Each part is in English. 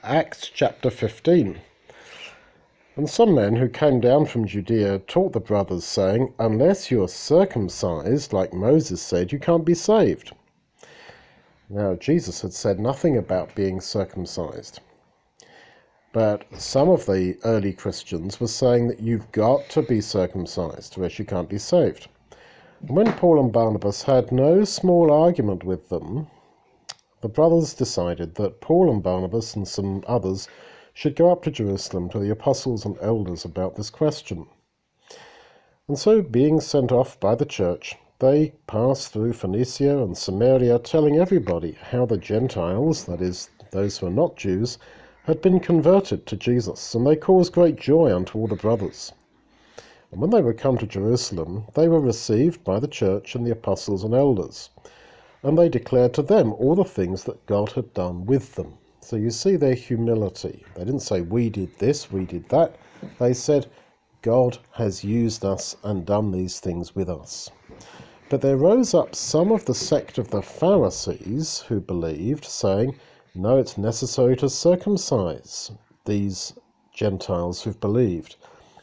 Acts chapter 15. And some men who came down from Judea taught the brothers, saying, "Unless you are circumcised, like Moses said, you can't be saved." Now, Jesus had said nothing about being circumcised. But some of the early Christians were saying that you've got to be circumcised, or else you can't be saved. And when Paul and Barnabas had no small argument with them, the brothers decided that Paul and Barnabas and some others should go up to Jerusalem to the apostles and elders about this question. And so, being sent off by the church, they passed through Phoenicia and Samaria, telling everybody how the Gentiles, that is, those who are not Jews, had been converted to Jesus, and they caused great joy unto all the brothers. And when they were come to Jerusalem, they were received by the church and the apostles and elders, and they declared to them all the things that God had done with them. So you see their humility. They didn't say, we did this, we did that. They said, God has used us and done these things with us. But there rose up some of the sect of the Pharisees who believed, saying, no, it's necessary to circumcise these Gentiles who've believed,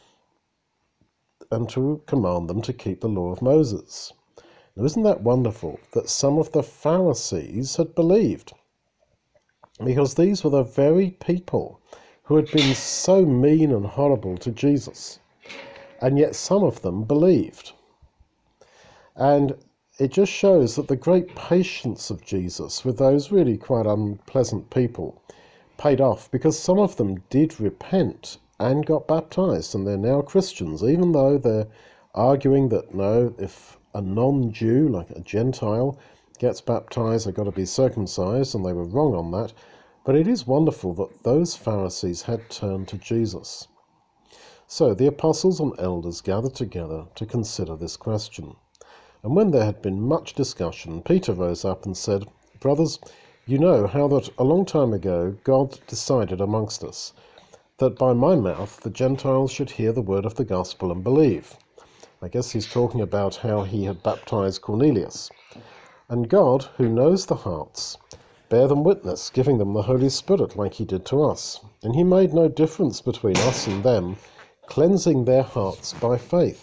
and to command them to keep the law of Moses. Now, isn't that wonderful that some of the Pharisees had believed? Because these were the very people who had been so mean and horrible to Jesus. And yet some of them believed. And it just shows that the great patience of Jesus with those really quite unpleasant people paid off, because some of them did repent and got baptized, and they're now Christians, even though they're arguing that no, if a non-Jew, like a Gentile, gets baptized, they've got to be circumcised, and they were wrong on that. But it is wonderful that those Pharisees had turned to Jesus. So the apostles and elders gathered together to consider this question. And when there had been much discussion, Peter rose up and said, "Brothers, you know how that a long time ago God decided amongst us that by my mouth the Gentiles should hear the word of the gospel and believe." I guess he's talking about how he had baptized Cornelius. "And God, who knows the hearts, bare them witness, giving them the Holy Spirit like he did to us. And he made no difference between us and them, cleansing their hearts by faith.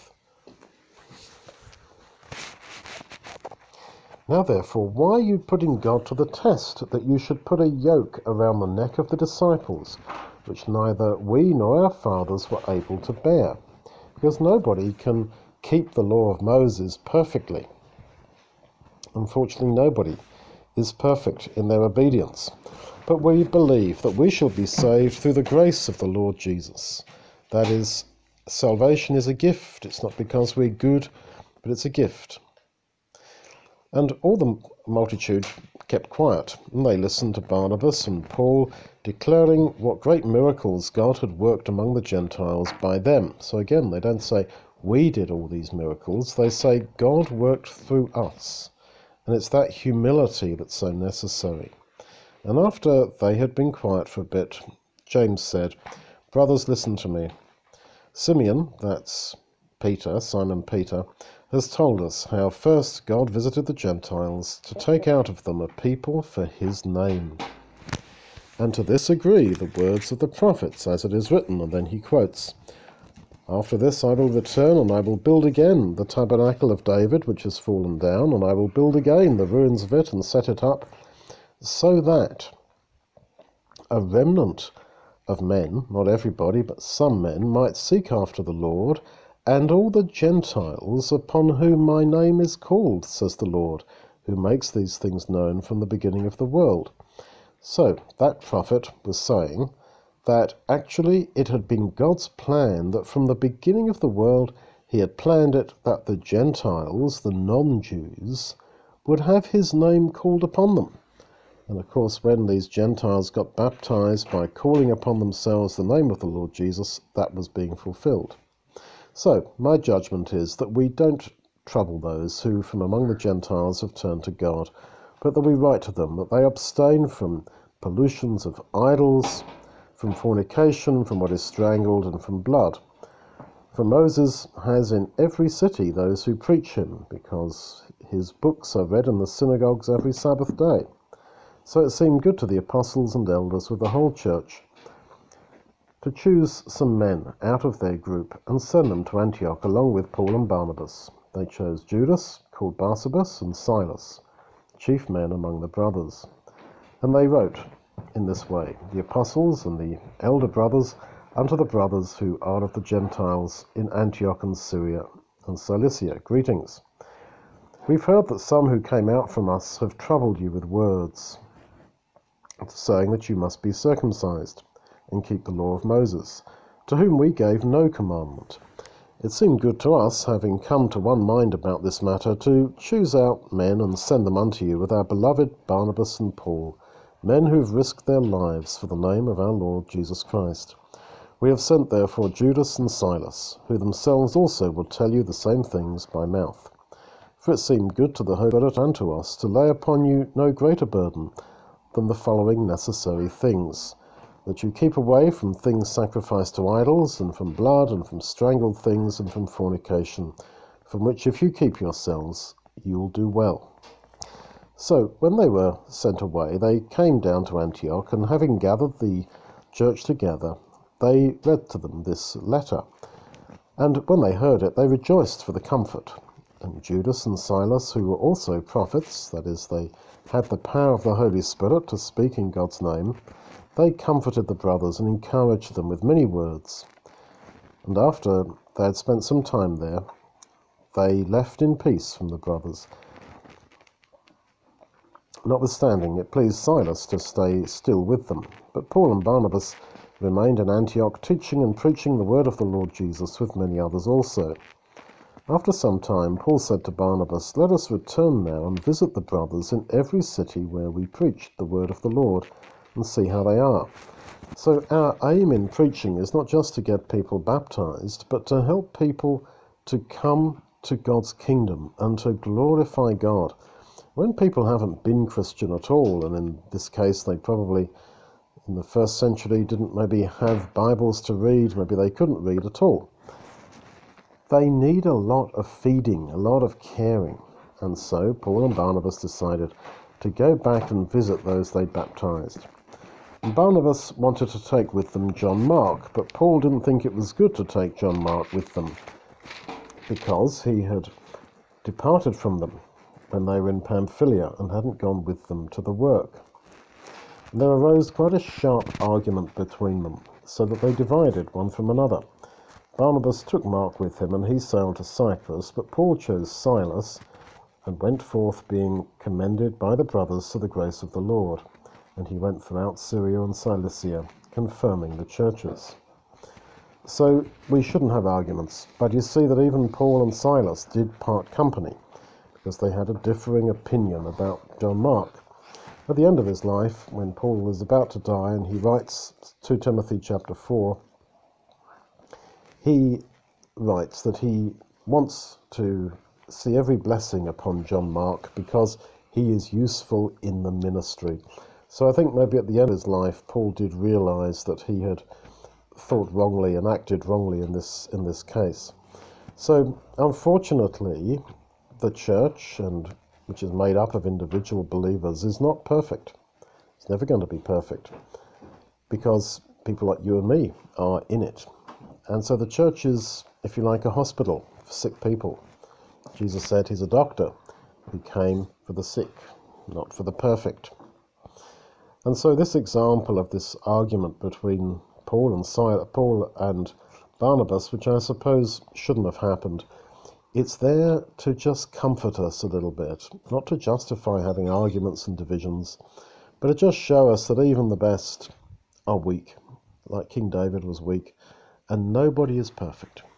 Now therefore, why are you putting God to the test, that you should put a yoke around the neck of the disciples, which neither we nor our fathers were able to bear?" Because nobody can keep the law of Moses perfectly. Unfortunately, nobody is perfect in their obedience. But we believe that we shall be saved through the grace of the Lord Jesus. That is, salvation is a gift. It's not because we're good, but it's a gift. And all the multitude kept quiet, and they listened to Barnabas and Paul, declaring what great miracles God had worked among the Gentiles by them. So again, they don't say, we did all these miracles. They say, God worked through us. And it's that humility that's so necessary. And after they had been quiet for a bit, James said, "Brothers, listen to me. Simeon," that's Peter, Simon Peter, "has told us how first God visited the Gentiles to take out of them a people for his name. And to this agree the words of the prophets, as it is written." And then he quotes, "After this I will return, and I will build again the tabernacle of David, which has fallen down, and I will build again the ruins of it and set it up, so that a remnant of men, not everybody, but some men, might seek after the Lord, and all the Gentiles upon whom my name is called, says the Lord, who makes these things known from the beginning of the world." So that prophet was saying that actually it had been God's plan that from the beginning of the world he had planned it that the Gentiles, the non-Jews, would have his name called upon them. And of course, when these Gentiles got baptized by calling upon themselves the name of the Lord Jesus, that was being fulfilled. So, my judgment is that we don't trouble those who from among the Gentiles have turned to God, but that we write to them that they abstain from pollutions of idols, from fornication, from what is strangled, and from blood. For Moses has in every city those who preach him, because his books are read in the synagogues every Sabbath day. So it seemed good to the apostles and elders with the whole church to choose some men out of their group and send them to Antioch along with Paul and Barnabas. They chose Judas, called Barsabas, and Silas, chief men among the brothers. And they wrote in this way, the apostles and the elder brothers unto the brothers who are of the Gentiles in Antioch and Syria and Cilicia, greetings. We've heard that some who came out from us have troubled you with words, saying that you must be circumcised and keep the law of Moses, to whom we gave no commandment. It seemed good to us, having come to one mind about this matter, to choose out men and send them unto you with our beloved Barnabas and Paul, men who have risked their lives for the name of our Lord Jesus Christ. We have sent therefore Judas and Silas, who themselves also will tell you the same things by mouth. For it seemed good to the Holy Spirit and to us to lay upon you no greater burden than the following necessary things, that you keep away from things sacrificed to idols, and from blood, and from strangled things, and from fornication, from which if you keep yourselves, you will do well. So when they were sent away, they came down to Antioch, and having gathered the church together, they read to them this letter. And when they heard it, they rejoiced for the comfort. And Judas and Silas, who were also prophets, that is, they had the power of the Holy Spirit to speak in God's name, they comforted the brothers and encouraged them with many words. And after they had spent some time there, they left in peace from the brothers. Notwithstanding, it pleased Silas to stay still with them. But Paul and Barnabas remained in Antioch, teaching and preaching the word of the Lord Jesus with many others also. After some time, Paul said to Barnabas, Let us return now and visit the brothers in every city where we preached the word of the Lord, and see how they are. So our aim in preaching is not just to get people baptized, but to help people to come to God's kingdom and to glorify God. When people haven't been Christian at all, and in this case they probably in the first century didn't maybe have Bibles to read, maybe they couldn't read at all, they need a lot of feeding, a lot of caring. And so Paul and Barnabas decided to go back and visit those they baptized. And Barnabas wanted to take with them John Mark, but Paul didn't think it was good to take John Mark with them because he had departed from them when they were in Pamphylia and hadn't gone with them to the work. And there arose quite a sharp argument between them, so that they divided one from another. Barnabas took Mark with him, and he sailed to Cyprus, but Paul chose Silas, and went forth being commended by the brothers to the grace of the Lord. And he went throughout Syria and Cilicia, confirming the churches. So we shouldn't have arguments, but you see that even Paul and Silas did part company, because they had a differing opinion about John Mark. At the end of his life, when Paul was about to die, and he writes 2 Timothy chapter 4, he writes that he wants to see every blessing upon John Mark because he is useful in the ministry. So I think maybe at the end of his life, Paul did realize that he had thought wrongly and acted wrongly in this case. So unfortunately, the church, and which is made up of individual believers, is not perfect. It's never going to be perfect because people like you and me are in it. And so the church is, if you like, a hospital for sick people. Jesus said he's a doctor who came for the sick, not for the perfect. And so this example of this argument between Paul and Barnabas, which I suppose shouldn't have happened, it's there to just comfort us a little bit, not to justify having arguments and divisions, but to just show us that even the best are weak, like King David was weak, and nobody is perfect.